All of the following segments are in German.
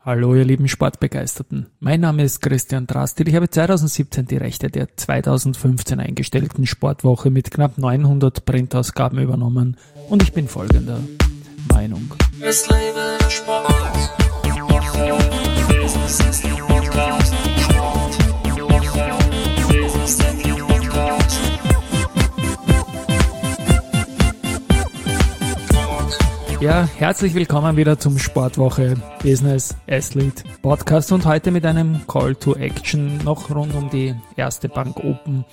Hallo ihr lieben Sportbegeisterten, mein Name ist Christian Drastil. Ich habe 2017 die Rechte der 2015 eingestellten Sportwoche mit knapp 900 Printausgaben übernommen und ich bin folgender Meinung. Es lebe der Sport, Woche, Business ist der Podcast, Sport, Woche, Business ist der Podcast. Ja, herzlich willkommen wieder zum Sportwoche Business Athlete Podcast und heute mit einem Call to Action noch rund um die Erste Bank Open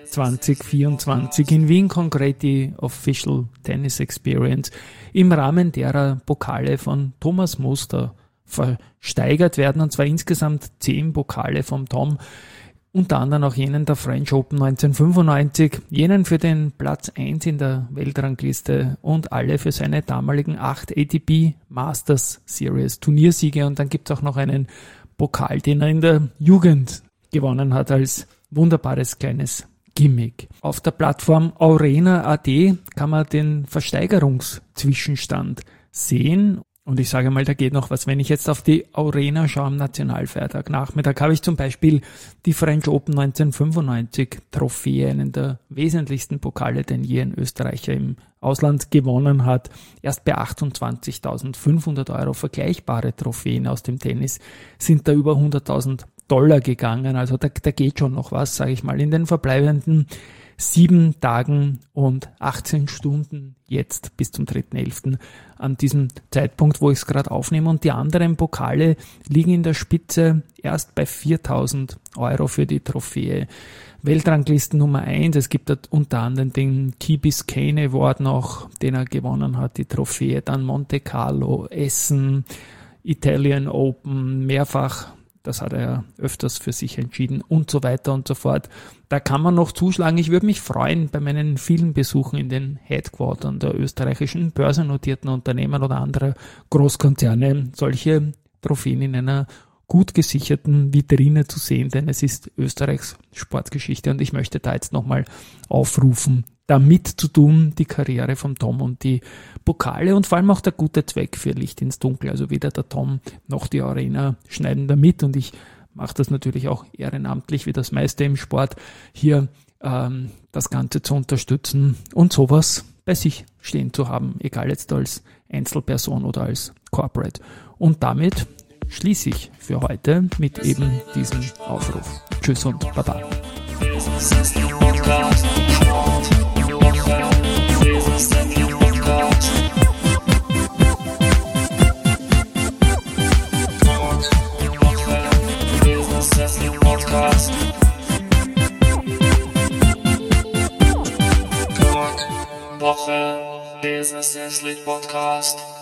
2024 in Wien, konkret die Official Tennis Experience, im Rahmen derer Pokale von Thomas Muster versteigert werden, und zwar insgesamt 10 Pokale vom Tom, unter anderem auch jenen der French Open 1995, jenen für den Platz 1 in der Weltrangliste und alle für seine damaligen 8 ATP Masters Series Turniersiege, und dann gibt es auch noch einen Pokal, den er in der Jugend gewonnen hat als wunderbares kleines Gimmick. Auf der Plattform Aurena.at kann man den Versteigerungszwischenstand sehen. Und ich sage mal, da geht noch was. Wenn ich jetzt auf die Aurena schaue am Nationalfeiertag Nachmittag, habe ich zum Beispiel die French Open 1995 Trophäe, einen der wesentlichsten Pokale, den je ein Österreicher im Ausland gewonnen hat. Erst bei 28.500 Euro. Vergleichbare Trophäen aus dem Tennis sind da über 100.000 Dollar gegangen. Also da geht schon noch was, sage ich mal, in den verbleibenden 7 Tagen und 18 Stunden jetzt bis zum 3.11. an diesem Zeitpunkt, wo ich es gerade aufnehme. Und die anderen Pokale liegen in der Spitze erst bei 4.000 Euro für die Trophäe. Weltranglisten Nummer 1, es gibt unter anderem den Key Biscayne Award noch, den er gewonnen hat, die Trophäe, dann Monte Carlo, Essen, Italian Open, mehrfach. Das hat er ja öfters für sich entschieden und so weiter und so fort. Da kann man noch zuschlagen. Ich würde mich freuen, bei meinen vielen Besuchen in den Headquartern der österreichischen börsennotierten Unternehmen oder anderer Großkonzerne solche Trophäen in einer gut gesicherten Vitrine zu sehen, denn es ist Österreichs Sportgeschichte und ich möchte da jetzt nochmal aufrufen, damit zu tun, die Karriere vom Tom und die Pokale und vor allem auch der gute Zweck für Licht ins Dunkel. Also weder der Tom noch die Aurena schneiden da mit, und ich mache das natürlich auch ehrenamtlich, wie das meiste im Sport, hier das Ganze zu unterstützen und sowas bei sich stehen zu haben, egal jetzt als Einzelperson oder als Corporate. Und damit schließe ich für heute mit eben diesem Aufruf. Tschüss und Baba. Business ist der Podcast, Sport, Woche, Business ist der Podcast. Sport, Woche, Business ist der Podcast. Sport, Woche, Business ist der Podcast.